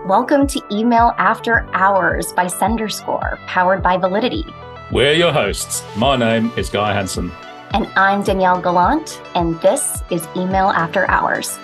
Welcome to Email After Hours by SenderScore, powered by Validity. We're your hosts. My name is Guy Hansen. And I'm Danielle Gallant, and this is Email After Hours.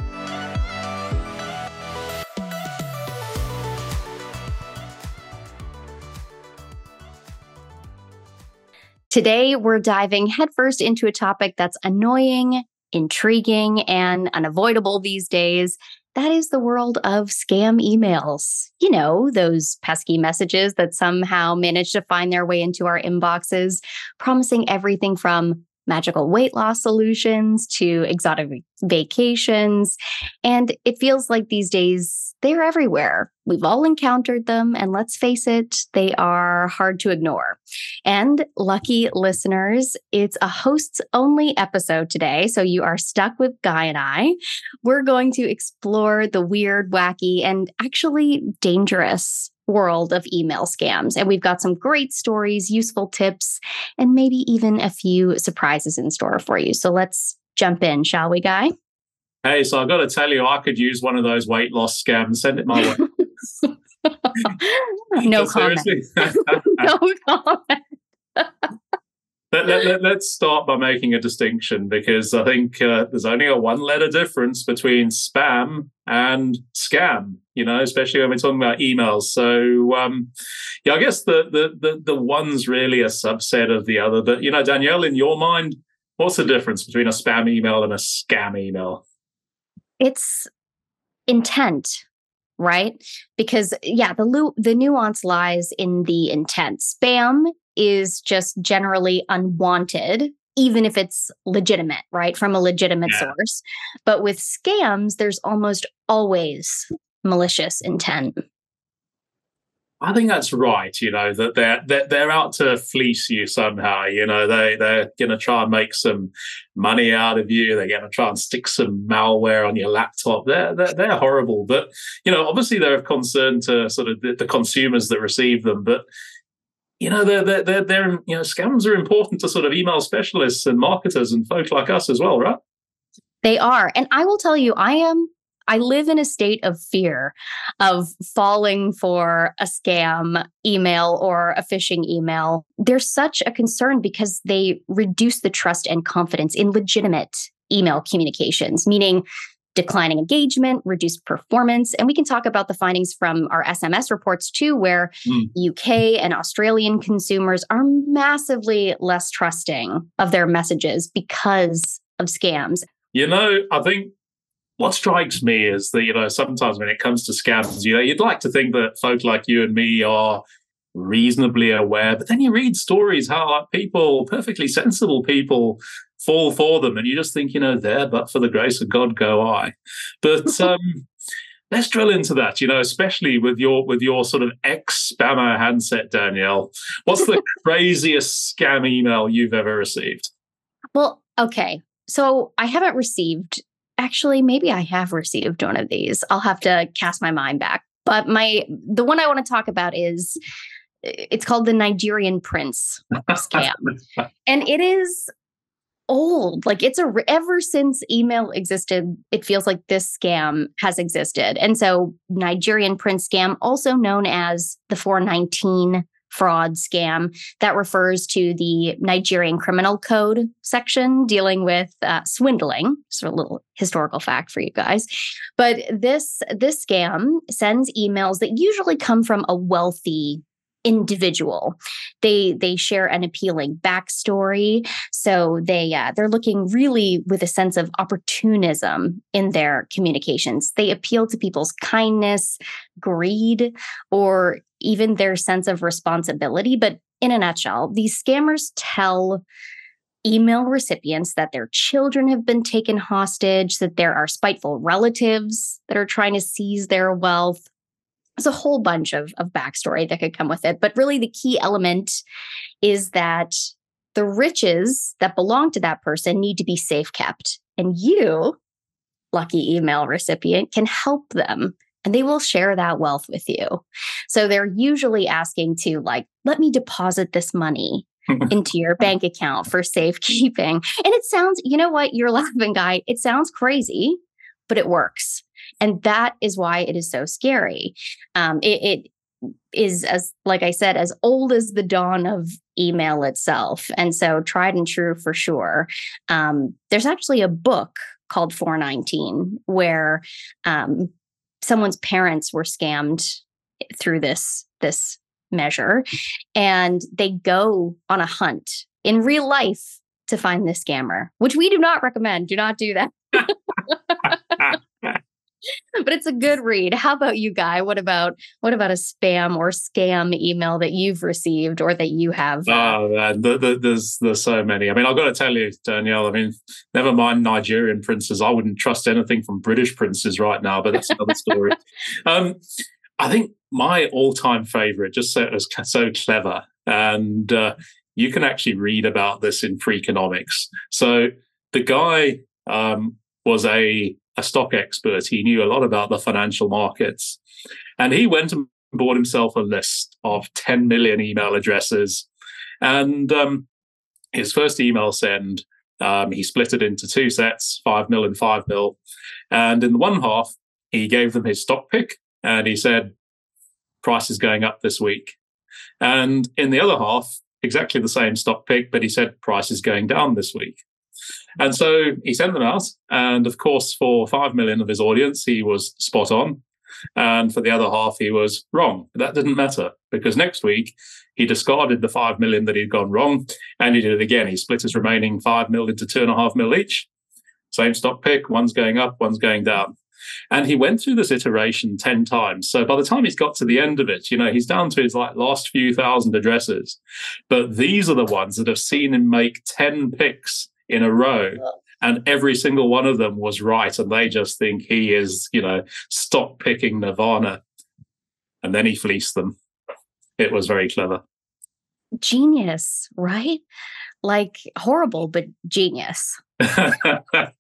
Today, we're diving headfirst into a topic that's annoying, intriguing, and unavoidable these days. That is the world of scam emails. You know, those pesky messages that somehow manage to find their way into our inboxes, promising everything from magical weight loss solutions to exotic vacations. And it feels like these days they're everywhere. We've all encountered them, and let's face it, they are hard to ignore. And lucky listeners, it's a hosts-only episode today, so you are stuck with Guy and I. We're going to explore the weird, wacky, and actually dangerous world of email scams. And we've got some great stories, useful tips, and maybe even a few surprises in store for you. So let's jump in, shall we, Guy? Hey, so I've got to tell you, I could use one of those weight loss scams. Send it my way. No comment. No comment. Let's start by making a distinction, because I think there's only a one-letter difference between spam and scam, you know, especially when we're talking about emails. So, I guess the one's really a subset of the other. But, you know, Danielle, in your mind, what's the difference between a spam email and a scam email? It's intent, right? Because, the nuance lies in the intent. Spam is just generally unwanted, even if it's legitimate, right? From a legitimate source. But with scams, there's almost always malicious intent. I think that's right. You know, that they're out to fleece you somehow. You know, they're going to try and make some money out of you. They're going to try and stick some malware on your laptop. They're horrible. But, you know, obviously they're of concern to sort of the consumers that receive them. But, you know, they're scams are important to sort of email specialists and marketers and folks like us as well, right? They are. And I will tell you, I live in a state of fear of falling for a scam email or a phishing email. There's such a concern because they reduce the trust and confidence in legitimate email communications, meaning declining engagement, reduced performance. And we can talk about the findings from our SMS reports too, where UK and Australian consumers are massively less trusting of their messages because of scams. You know, I think what strikes me is that, you know, sometimes when it comes to scams, you know, you'd like to think that folk like you and me are reasonably aware, but then you read stories how people, perfectly sensible people, fall for them, and you just think, you know, there, but for the grace of God go I. But let's drill into that, you know, especially with your sort of ex-spammer handset, Danielle. What's the craziest scam email you've ever received? Well, okay. So I haven't received, actually, maybe I have received one of these. I'll have to cast my mind back. But the one I want to talk about it's called the Nigerian Prince scam. And it is old. Like ever since email existed, it feels like this scam has existed. And so Nigerian Prince scam, also known as the 419 fraud scam, that refers to the Nigerian Criminal Code section dealing with swindling. So a little historical fact for you guys. But this scam sends emails that usually come from a wealthy individual. They share an appealing backstory. So they're looking really with a sense of opportunism in their communications. They appeal to people's kindness, greed, or even their sense of responsibility. But in a nutshell, these scammers tell email recipients that their children have been taken hostage, that there are spiteful relatives that are trying to seize their wealth. There's a whole bunch of backstory that could come with it. But really the key element is that the riches that belong to that person need to be safe kept. And you, lucky email recipient, can help them. And they will share that wealth with you. So they're usually asking to let me deposit this money into your bank account for safekeeping. And it sounds, you know what, you're laughing, Guy. It sounds crazy, but it works. And that is why it is so scary. It is, as like I said, as old as the dawn of email itself. And so tried and true for sure. There's actually a book called 419 where someone's parents were scammed through this measure, and they go on a hunt in real life to find the scammer, which we do not recommend. Do not do that. But it's a good read. How about you, Guy? What about a spam or scam email that you've received or that you have? Oh man, there's so many. I mean, I've got to tell you, Danielle. I mean, never mind Nigerian princes. I wouldn't trust anything from British princes right now. But that's another story. I think my all-time favorite, just so it was so clever, and you can actually read about this in Freakonomics. So the guy was a stock expert. He knew a lot about the financial markets. And he went and bought himself a list of 10 million email addresses. And his first email send, he split it into two sets, 5 mil and 5 mil. And in the one half, he gave them his stock pick and he said, price is going up this week. And in the other half, exactly the same stock pick, but he said, price is going down this week. And so he sent them out. And of course, for 5 million of his audience, he was spot on. And for the other half, he was wrong. But that didn't matter because next week he discarded the 5 million that he'd gone wrong. And he did it again. He split his remaining 5 mil into 2.5 mil each. Same stock pick. One's going up, one's going down. And he went through this iteration 10 times. So by the time he's got to the end of it, he's down to his last few thousand addresses. But these are the ones that have seen him make 10 picks in a row, and every single one of them was right, and they just think he is, stock picking nirvana. And then he fleeced them. It was very clever. Genius, right? Like horrible, but genius. I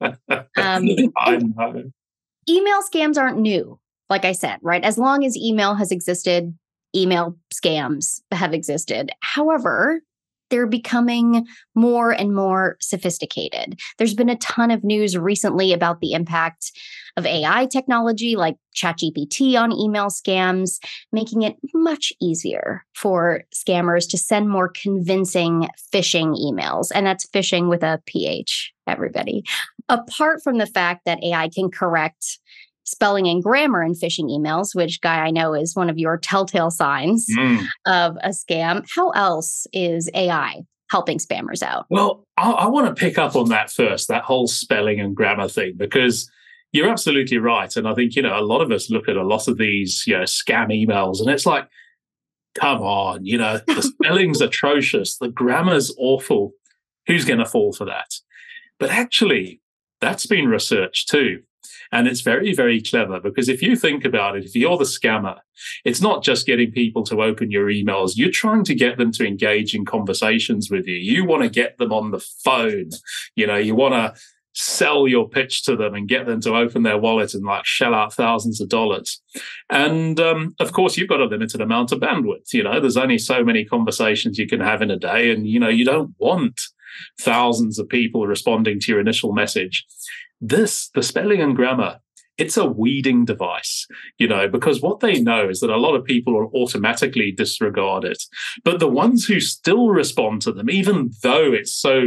know. Email scams aren't new, like I said, right? As long as email has existed, email scams have existed. However, they're becoming more and more sophisticated. There's been a ton of news recently about the impact of AI technology like ChatGPT on email scams, making it much easier for scammers to send more convincing phishing emails. And that's phishing with a PH, everybody. Apart from the fact that AI can correct spelling and grammar in phishing emails, which, Guy, I know is one of your telltale signs of a scam. How else is AI helping spammers out? Well, I want to pick up on that first, that whole spelling and grammar thing, because you're absolutely right. And I think, a lot of us look at a lot of these, scam emails, and it's like, come on, the spelling's atrocious. The grammar's awful. Who's going to fall for that? But actually, that's been researched too. And it's very, very clever because if you think about it, if you're the scammer, it's not just getting people to open your emails. You're trying to get them to engage in conversations with you. You want to get them on the phone. You want to sell your pitch to them and get them to open their wallet and shell out thousands of dollars. And of course, you've got a limited amount of bandwidth. There's only so many conversations you can have in a day. And, you don't want thousands of people responding to your initial message. The spelling and grammar, it's a weeding device, because what they know is that a lot of people will automatically disregard it. But the ones who still respond to them, even though it's so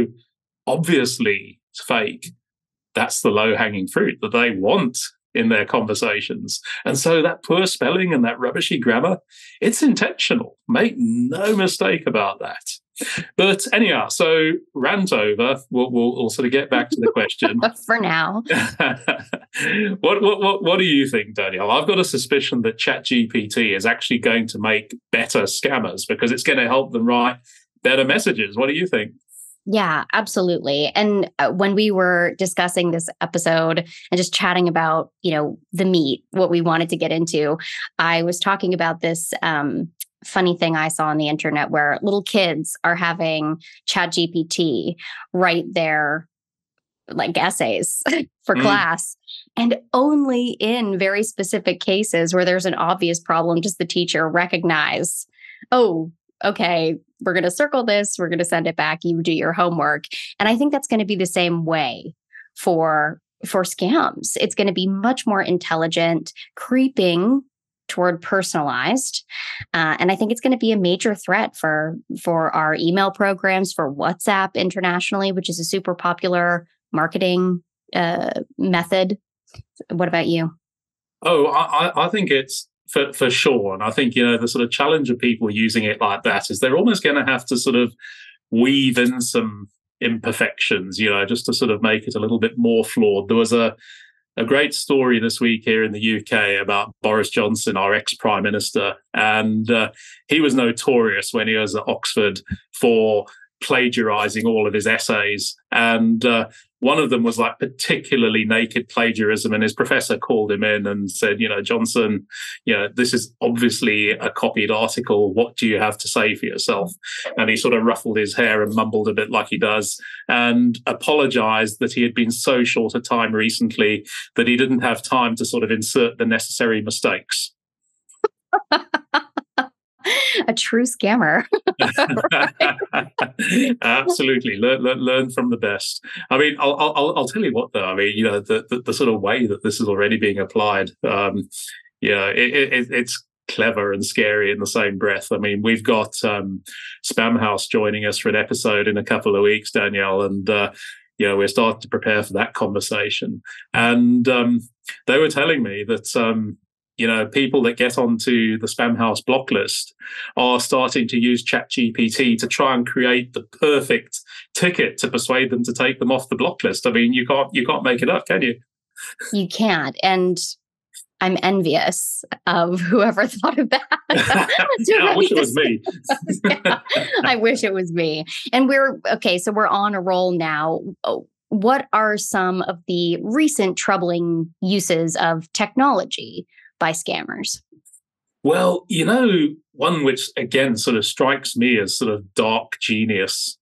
obviously fake, that's the low-hanging fruit that they want in their conversations. And so that poor spelling and that rubbishy grammar, it's intentional. Make no mistake about that. But anyhow, so rant over. We'll sort of get back to the question for now. What do you think, Danielle? I've got a suspicion that ChatGPT is actually going to make better scammers because it's going to help them write better messages. What do you think? Yeah, absolutely. And when we were discussing this episode and just chatting about, the meat, what we wanted to get into, I was talking about this funny thing I saw on the internet where little kids are having ChatGPT write their essays for class. And only in very specific cases where there's an obvious problem does the teacher recognize, oh, okay, we're going to circle this, we're going to send it back, you do your homework. And I think that's going to be the same way for for scams. It's going to be much more intelligent, creeping toward personalized. And I think it's going to be a major threat for our email programs, for WhatsApp internationally, which is a super popular marketing method. What about you? Oh, I think it's for sure. And I think, the sort of challenge of people using it like that is they're almost going to have to sort of weave in some imperfections, just to sort of make it a little bit more flawed. There was a great story this week here in the UK about Boris Johnson, our ex-Prime Minister. And he was notorious when he was at Oxford for plagiarizing all of his essays. And one of them was like particularly naked plagiarism. And his professor called him in and said, Johnson, this is obviously a copied article. What do you have to say for yourself? And he sort of ruffled his hair and mumbled a bit like he does and apologized that he had been so short a time recently that he didn't have time to sort of insert the necessary mistakes. A true scammer. Absolutely, learn from the best. I mean, I'll tell you what, though. I mean, the sort of way that this is already being applied, it's clever and scary in the same breath. I mean, we've got Spamhaus joining us for an episode in a couple of weeks, Danielle, and we're starting to prepare for that conversation. And they were telling me that people that get onto the Spamhaus block list are starting to use ChatGPT to try and create the perfect ticket to persuade them to take them off the block list. I mean, you can't make it up, can you? You can't. And I'm envious of whoever thought of that. I wish it was me. I wish it was me. And we're on a roll now. What are some of the recent troubling uses of technology by scammers? Well, one which again sort of strikes me as sort of dark genius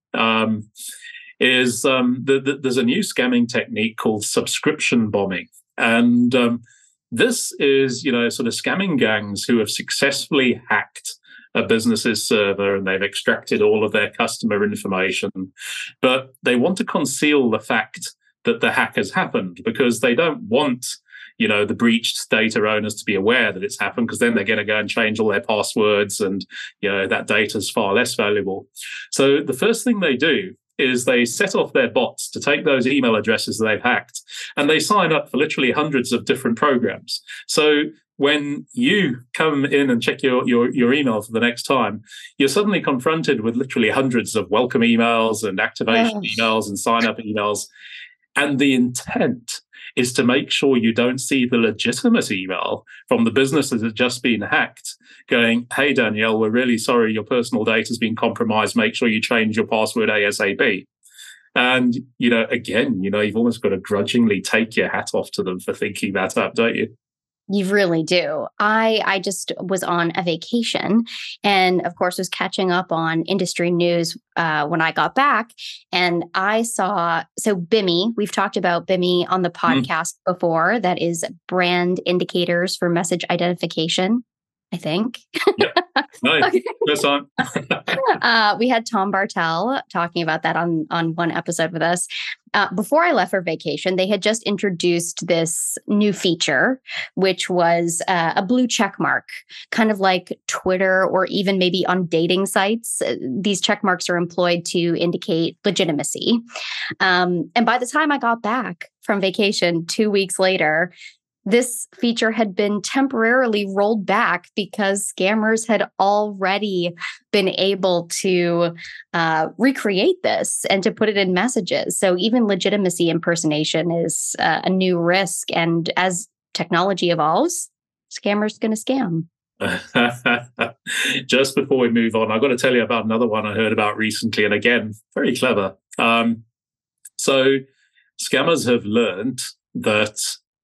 is there's a new scamming technique called subscription bombing. And this is, sort of scamming gangs who have successfully hacked a business's server and they've extracted all of their customer information, but they want to conceal the fact that the hack has happened because they don't want the breached data owners to be aware that it's happened, because then they're going to go and change all their passwords and, that data is far less valuable. So the first thing they do is they set off their bots to take those email addresses that they've hacked and they sign up for literally hundreds of different programs. So when you come in and check your email for the next time, you're suddenly confronted with literally hundreds of welcome emails and activation emails and sign up emails. And the intent is to make sure you don't see the legitimate email from the business that has just been hacked going, hey, Danielle, we're really sorry your personal data has been compromised. Make sure you change your password ASAP. And, again, you've almost got to grudgingly take your hat off to them for thinking that up, don't you? You really do. I just was on a vacation and, of course, was catching up on industry news when I got back. And I saw, BIMI, we've talked about BIMI on the podcast before. That is brand indicators for message identification, I think. Yep. Nice. That's on. We had Tom Bartel talking about that on one episode with us. Before I left for vacation, they had just introduced this new feature, which was a blue check mark, kind of like Twitter or even maybe on dating sites. These check marks are employed to indicate legitimacy. And by the time I got back from vacation 2 weeks later, this feature had been temporarily rolled back because scammers had already been able to recreate this and to put it in messages. So even legitimacy impersonation is a new risk. And as technology evolves, scammers going to scam. Just before we move on, I've got to tell you about another one I heard about recently. And again, very clever. So scammers have learned that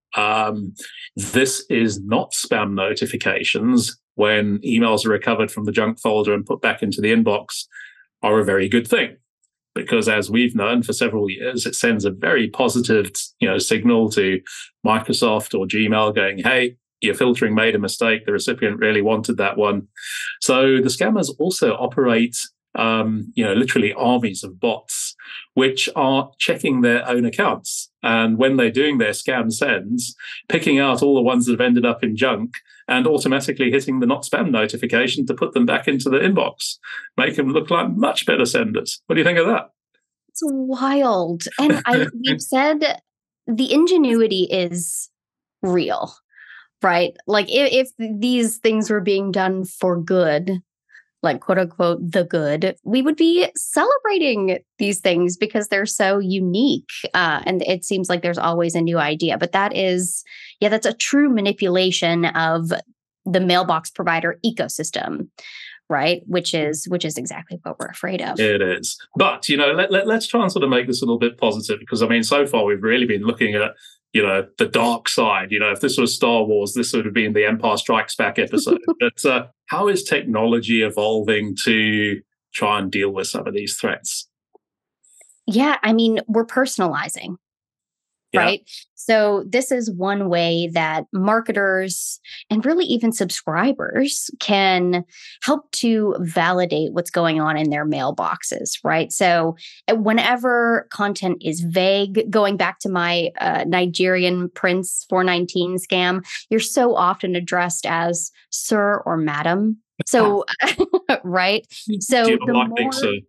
this is not spam notifications when emails are recovered from the junk folder and put back into the inbox are a very good thing, because as we've known for several years, it sends a very positive, signal to Microsoft or Gmail going, hey, your filtering made a mistake. The recipient really wanted that one. So the scammers also operate literally armies of bots, which are checking their own accounts. And when they're doing their scam sends, picking out all the ones that have ended up in junk and automatically hitting the not spam notification to put them back into the inbox, make them look like much better senders. What do you think of that? It's wild. And we've said the ingenuity is real, right? Like if these things were being done for good, like quote unquote, the good, we would be celebrating these things because they're so unique. And it seems like there's always a new idea. But that's a true manipulation of the mailbox provider ecosystem, right? Which is exactly what we're afraid of. It is. But, let's try and sort of make this a little bit positive because, I mean, so far we've really been looking at the dark side. If this was Star Wars, this would have been the Empire Strikes Back episode. But how is technology evolving to try and deal with some of these threats? Yeah, I mean, we're personalizing, right? So this is one way that marketers and really even subscribers can help to validate what's going on in their mailboxes, right? So whenever content is vague, going back to my Nigerian Prince 419 scam, you're so often addressed as sir or madam. So, right? So do you not like being sir?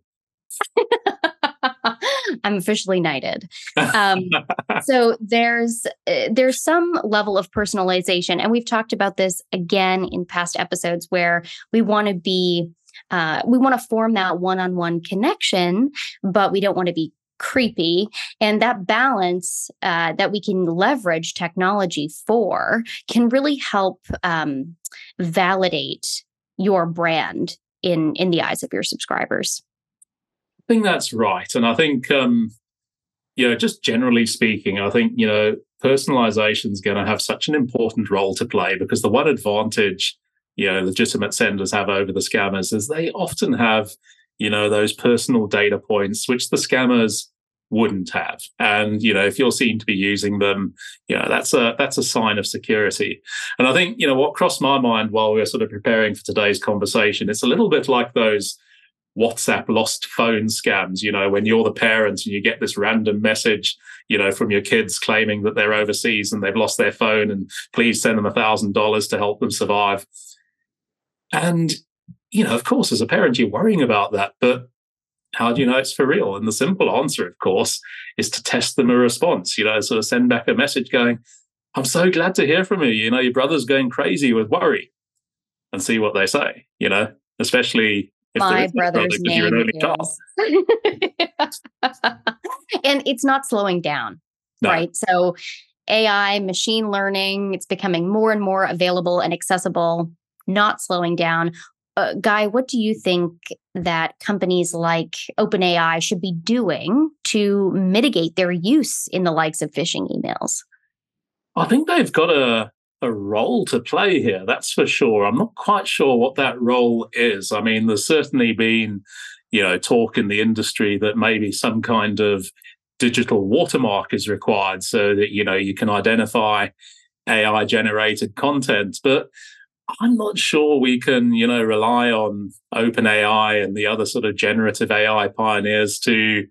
I'm officially knighted. So there's some level of personalization, and we've talked about this again in past episodes where we want to form that one-on-one connection, but we don't want to be creepy. And that balance that we can leverage technology for can really help validate your brand in the eyes of your subscribers. I think that's right. And I think, just generally speaking, I think, personalization is going to have such an important role to play because the one advantage, legitimate senders have over the scammers is they often have, those personal data points, which the scammers wouldn't have. And, if you're seen to be using them, that's a sign of security. And I think, what crossed my mind while we were sort of preparing for today's conversation, it's a little bit like those WhatsApp lost phone scams, when you're the parent and you get this random message, from your kids claiming that they're overseas and they've lost their phone and please send them $1,000 to help them survive. And, of course, as a parent, you're worrying about that, but how do you know it's for real? And the simple answer, of course, is to test them a response, sort of send back a message going, I'm so glad to hear from you. Your brother's going crazy with worry, and see what they say, especially if my brother's name you're an only child. And it's not slowing down, right? So AI, machine learning, it's becoming more and more available and accessible, not slowing down. Guy, what do you think that companies like OpenAI should be doing to mitigate their use in the likes of phishing emails? I think they've got a role to play here, that's for sure. I'm not quite sure what that role is. I mean, there's certainly been, talk in the industry that maybe some kind of digital watermark is required so that, you can identify AI-generated content. But I'm not sure we can, rely on OpenAI and the other sort of generative AI pioneers to,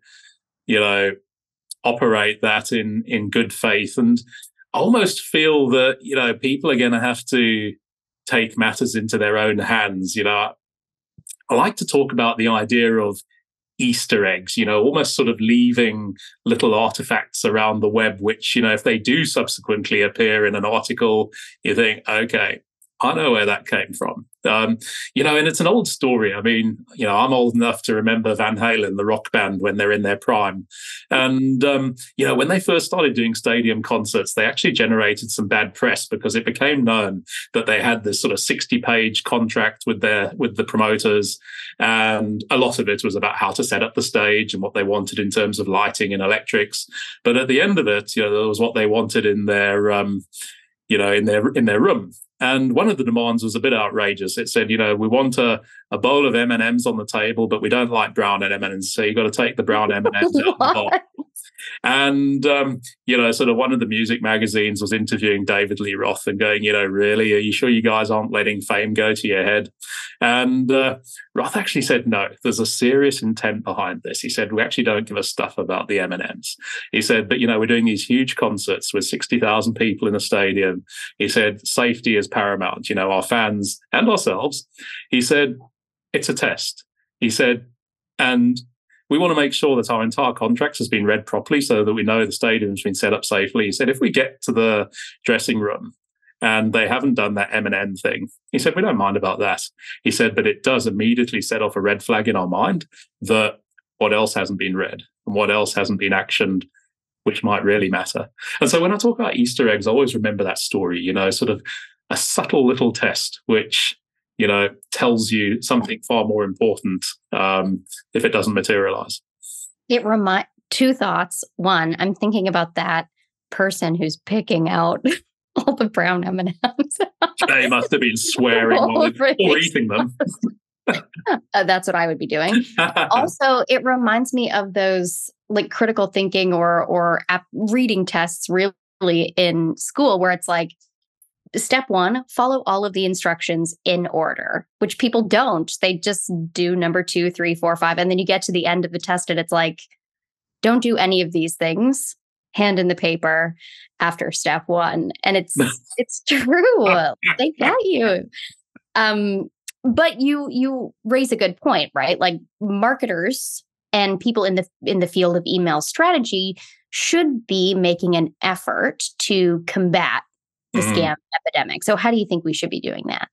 operate that in good faith. And I almost feel that, people are going to have to take matters into their own hands. I like to talk about the idea of Easter eggs, almost sort of leaving little artifacts around the web, which, if they do subsequently appear in an article, you think, okay, I know where that came from. And it's an old story. I mean, I'm old enough to remember Van Halen, the rock band, when they're in their prime. And, when they first started doing stadium concerts, they actually generated some bad press because it became known that they had this sort of 60-page contract with the promoters. And a lot of it was about how to set up the stage and what they wanted in terms of lighting and electrics. But at the end of it, there was what they wanted in their, in their room. And one of the demands was a bit outrageous. It said, we want a bowl of M&Ms on the table, but we don't like brown M&Ms. So you've got to take the brown M&Ms out of the bowl. And, sort of one of the music magazines was interviewing David Lee Roth and going, really, are you sure you guys aren't letting fame go to your head? And Roth actually said, no, there's a serious intent behind this. He said, we actually don't give a stuff about the M&Ms. He said, but, we're doing these huge concerts with 60,000 people in a stadium. He said, safety is paramount, our fans and ourselves. He said, it's a test. He said, and we want to make sure that our entire contract has been read properly so that we know the stadium's been set up safely. He said, if we get to the dressing room and they haven't done that M&M thing, he said, we don't mind about that. He said, but it does immediately set off a red flag in our mind that what else hasn't been read and what else hasn't been actioned, which might really matter. And so when I talk about Easter eggs, I always remember that story, sort of a subtle little test, which tells you something far more important if it doesn't materialize. Two thoughts. One, I'm thinking about that person who's picking out all the brown M&Ms. They must have been swearing or eating them. That's what I would be doing. Also, it reminds me of those like critical thinking or reading tests really in school where it's like, step one, follow all of the instructions in order, which people don't. They just do number 2, 3, 4, 5. And then you get to the end of the test and it's like, don't do any of these things. Hand in the paper after step one. And it's true. They get you. But you raise a good point, right? Like marketers and people in the field of email strategy should be making an effort to combat the scam epidemic. So how do you think we should be doing that?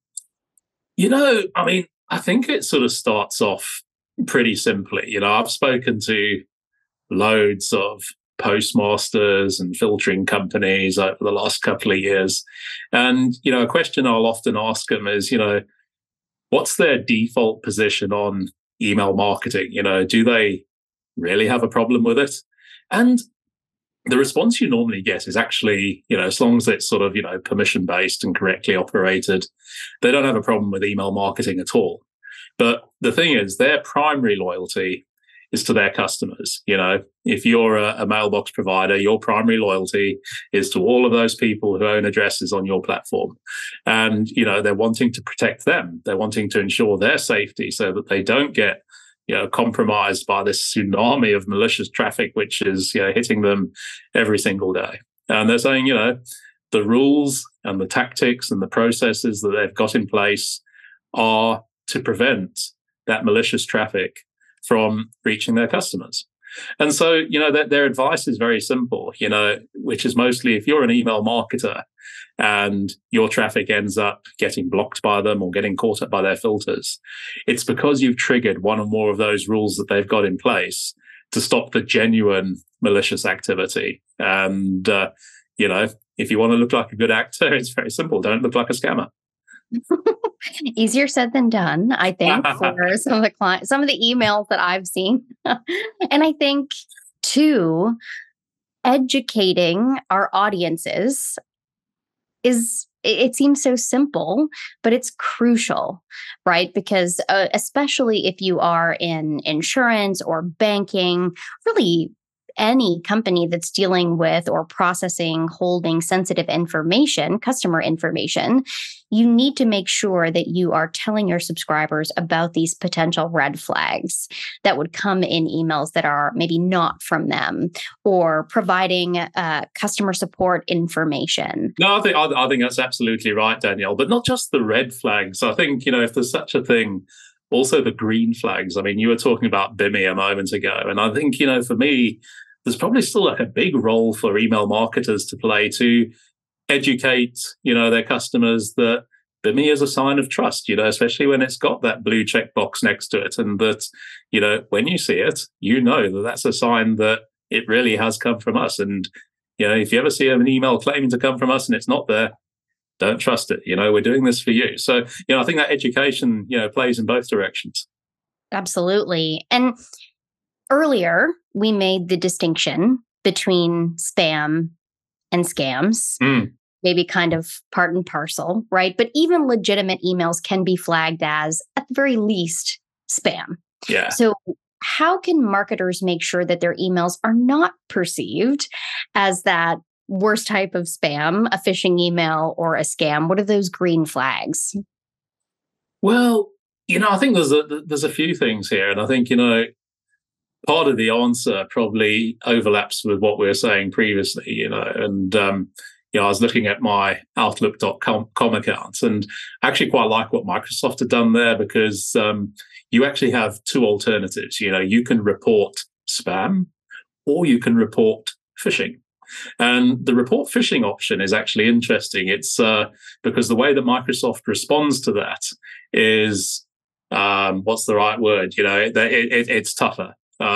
I think it sort of starts off pretty simply. I've spoken to loads of postmasters and filtering companies over the last couple of years. And, a question I'll often ask them is, what's their default position on email marketing? Do they really have a problem with it? And the response you normally get is actually, as long as it's sort of, permission-based and correctly operated, they don't have a problem with email marketing at all. But the thing is, their primary loyalty is to their customers. If you're a mailbox provider, your primary loyalty is to all of those people who own addresses on your platform. And, they're wanting to protect them. They're wanting to ensure their safety so that they don't get compromised by this tsunami of malicious traffic, which is hitting them every single day. And they're saying, the rules and the tactics and the processes that they've got in place are to prevent that malicious traffic from reaching their customers. And so, their advice is very simple, which is mostly if you're an email marketer and your traffic ends up getting blocked by them or getting caught up by their filters, it's because you've triggered one or more of those rules that they've got in place to stop the genuine malicious activity. And, if you want to look like a good actor, it's very simple. Don't look like a scammer. Easier said than done, I think, for some of the clients, some of the emails that I've seen. And I think, too, educating our audiences it seems so simple, but it's crucial, right? Because especially if you are in insurance or banking, really any company that's dealing with or processing, holding sensitive information, customer information, you need to make sure that you are telling your subscribers about these potential red flags that would come in emails that are maybe not from them, or providing customer support information. No, I think that's absolutely right, Danielle. But not just the red flags. I think, if there's such a thing, also the green flags. I mean, you were talking about BIMI a moment ago. And I think, for me, there's probably still like a big role for email marketers to play to educate, their customers that BIMI is a sign of trust, especially when it's got that blue check box next to it. And that, when you see it, that that's a sign that it really has come from us. And, if you ever see an email claiming to come from us and it's not there, don't trust it. We're doing this for you. So, I think that education, plays in both directions. Absolutely. And earlier, we made the distinction between spam and scams, maybe kind of part and parcel, right? But even legitimate emails can be flagged as, at the very least, spam. Yeah. So how can marketers make sure that their emails are not perceived as that worst type of spam, a phishing email or a scam? What are those green flags? Well, I think there's a few things here, and I think part of the answer probably overlaps with what we were saying previously. And I was looking at my Outlook.com account, and I actually quite like what Microsoft had done there, because you actually have two alternatives. You can report spam, or you can report phishing. And the report phishing option is actually interesting. It's because the way that Microsoft responds to that is, what's the right word? It's tougher.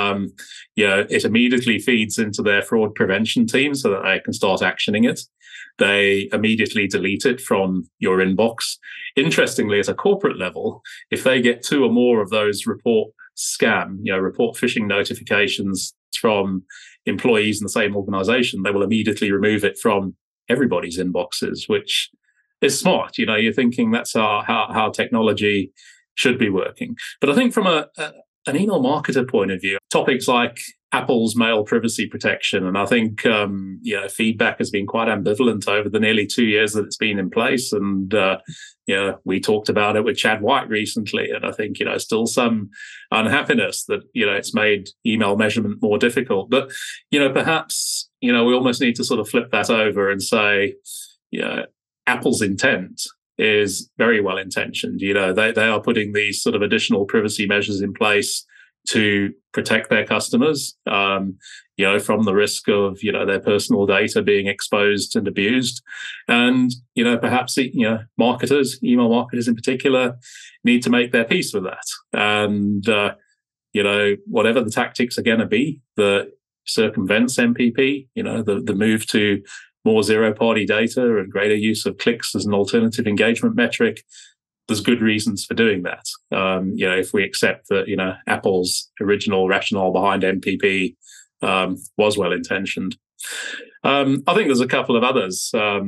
It immediately feeds into their fraud prevention team so that they can start actioning it. They immediately delete it from your inbox. Interestingly, at a corporate level, if they get two or more of those report phishing notifications from employees in the same organization, they will immediately remove it from everybody's inboxes, which is smart. You're thinking that's how technology should be working. But I think from an email marketer point of view, topics like Apple's mail privacy protection, and I think feedback has been quite ambivalent over the nearly 2 years that it's been in place. And we talked about it with Chad White recently, and I think still some unhappiness that it's made email measurement more difficult. But perhaps we almost need to sort of flip that over and say, Apple's intent is very well intentioned. They are putting these sort of additional privacy measures in place to protect their customers, from the risk of their personal data being exposed and abused. And perhaps email marketers in particular, need to make their peace with that. And whatever the tactics are going to be that circumvents MPP, the move to more zero-party data and greater use of clicks as an alternative engagement metric, there's good reasons for doing that. If we accept that, Apple's original rationale behind MPP was well-intentioned. I think there's a couple of others.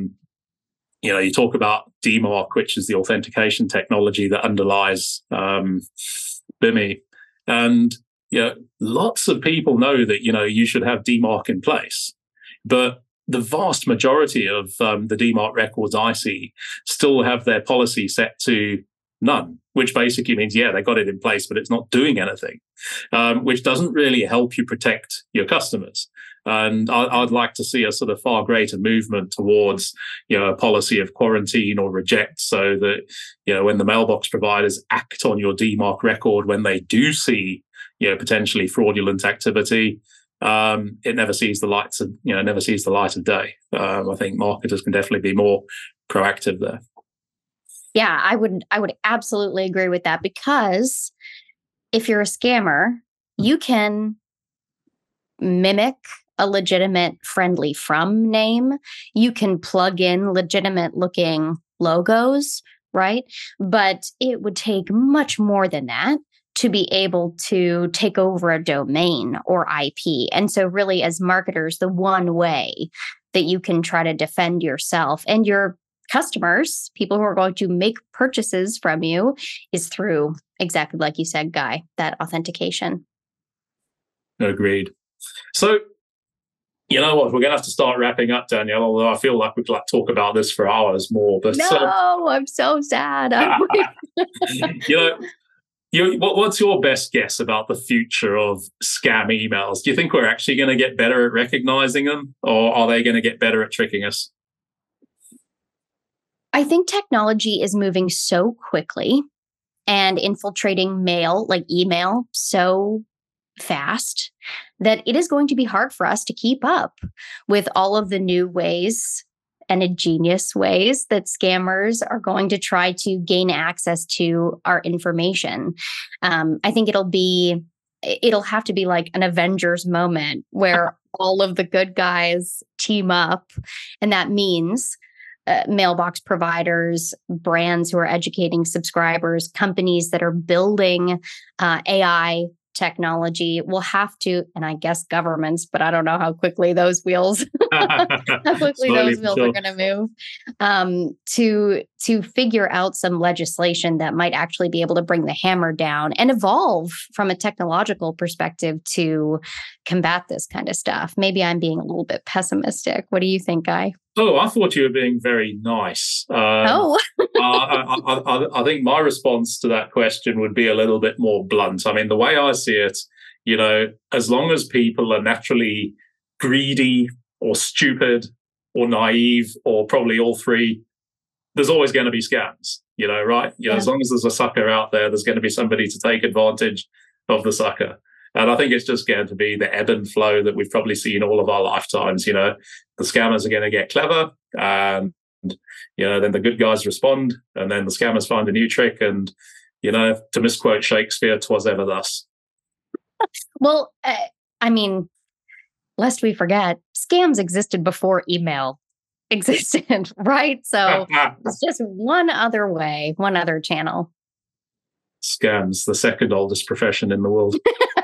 You talk about DMARC, which is the authentication technology that underlies BIMI. And, lots of people know that, you should have DMARC in place. But the vast majority of the DMARC records I see still have their policy set to none, which basically means, they got it in place, but it's not doing anything, which doesn't really help you protect your customers. And I'd like to see a sort of far greater movement towards, a policy of quarantine or reject, so that, when the mailbox providers act on your DMARC record, when they do see, potentially fraudulent activity, it never sees the light of day. I think marketers can definitely be more proactive there. Yeah, I would absolutely agree with that, because if you're a scammer, you can mimic a legitimate Friendly From name. You can plug in legitimate looking logos, right? But it would take much more than that to be able to take over a domain or IP. And so really, as marketers, the one way that you can try to defend yourself and your customers, people who are going to make purchases from you, is through, exactly like you said, Guy, that authentication. Agreed. So, you know what? We're going to have to start wrapping up, Danielle, although I feel like we could talk about this for hours more. But no, I'm so sad. What's your best guess about the future of scam emails? Do you think we're actually going to get better at recognizing them, or are they going to get better at tricking us? I think technology is moving so quickly and infiltrating mail, like email, so fast that it is going to be hard for us to keep up with all of the new ways and ingenious ways that scammers are going to try to gain access to our information. I think it'll have to be like an Avengers moment where all of the good guys team up. And that means mailbox providers, brands who are educating subscribers, companies that are building AI technology will have to, and I guess governments, but I don't know how quickly those wheels are going to move, to figure out some legislation that might actually be able to bring the hammer down and evolve from a technological perspective to combat this kind of stuff. Maybe I'm being a little bit pessimistic. What do you think, Guy? Oh, I thought you were being very nice. I think my response to that question would be a little bit more blunt. I mean, the way I see it, as long as people are naturally greedy or stupid or naive or probably all three, there's always going to be scams, right? As long as there's a sucker out there, there's going to be somebody to take advantage of the sucker. And I think it's just going to be the ebb and flow that we've probably seen all of our lifetimes. The scammers are going to get clever, and then the good guys respond, and then the scammers find a new trick. And to misquote Shakespeare, "'Twas ever thus." Well, I mean, lest we forget, scams existed before email existed, right? So it's just one other way, one other channel. Scams, the second oldest profession in the world.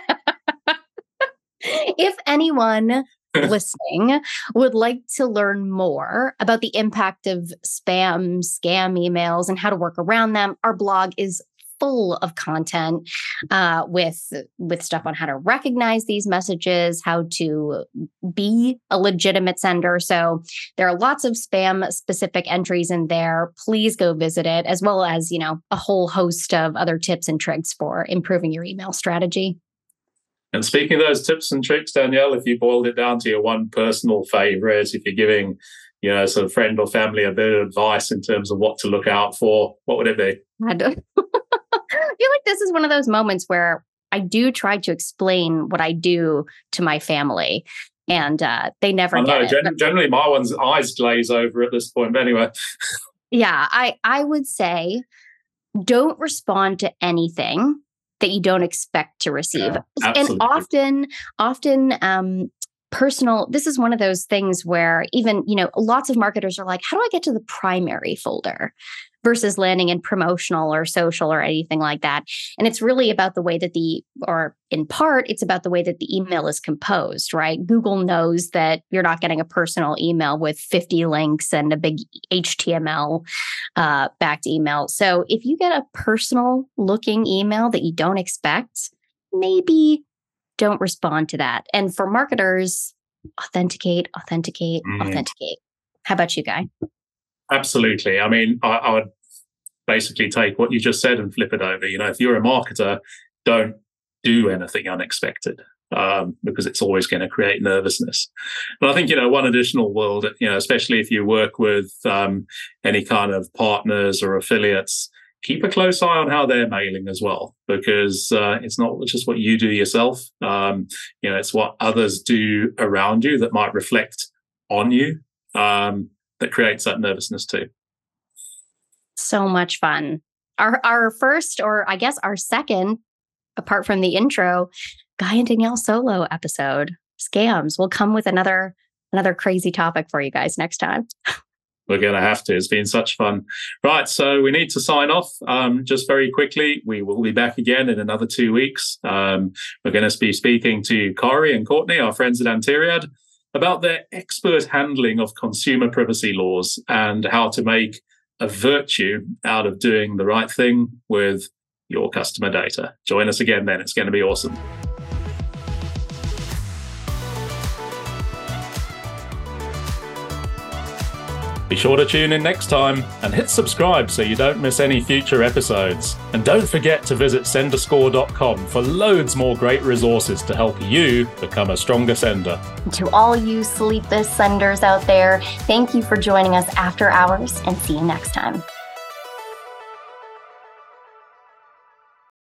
If anyone listening would like to learn more about the impact of scam emails and how to work around them, our blog is full of content with stuff on how to recognize these messages, how to be a legitimate sender. So there are lots of spam specific entries in there. Please go visit it, as well as, a whole host of other tips and tricks for improving your email strategy. And speaking of those tips and tricks, Danielle, if you boiled it down to your one personal favorite, if you're giving, sort of friend or family a bit of advice in terms of what to look out for, what would it be? I feel like this is one of those moments where I do try to explain what I do to my family, and they never get it. Generally, my one's eyes glaze over at this point. But anyway. Yeah, I would say don't respond to anything that you don't expect to receive. Yeah, and often personal, this is one of those things where even, lots of marketers are like, how do I get to the primary folder versus landing in promotional or social or anything like that? And it's really about the way that in part, it's about the way that the email is composed, right? Google knows that you're not getting a personal email with 50 links and a big HTML backed email. So if you get a personal looking email that you don't expect, maybe don't respond to that. And for marketers, authenticate. How about you, Guy? Absolutely. I mean, I would basically take what you just said and flip it over. If you're a marketer, don't do anything unexpected because it's always going to create nervousness. But I think, one additional world, especially if you work with any kind of partners or affiliates, keep a close eye on how they're mailing as well, because it's not just what you do yourself. It's what others do around you that might reflect on you. That creates that nervousness too. So much fun. Our first, or I guess our second, apart from the intro, Guy and Danielle solo episode, scams, will come with another crazy topic for you guys next time. We're going to have to. It's been such fun. Right, so we need to sign off. Just very quickly, we will be back again in another 2 weeks. We're going to be speaking to Corey and Courtney, our friends at Antiriad, about their expert handling of consumer privacy laws and how to make a virtue out of doing the right thing with your customer data. Join us again then. It's going to be awesome. Be sure to tune in next time and hit subscribe so you don't miss any future episodes. And don't forget to visit senderscore.com for loads more great resources to help you become a stronger sender. To all you sleepless senders out there, thank you for joining us after hours, and see you next time.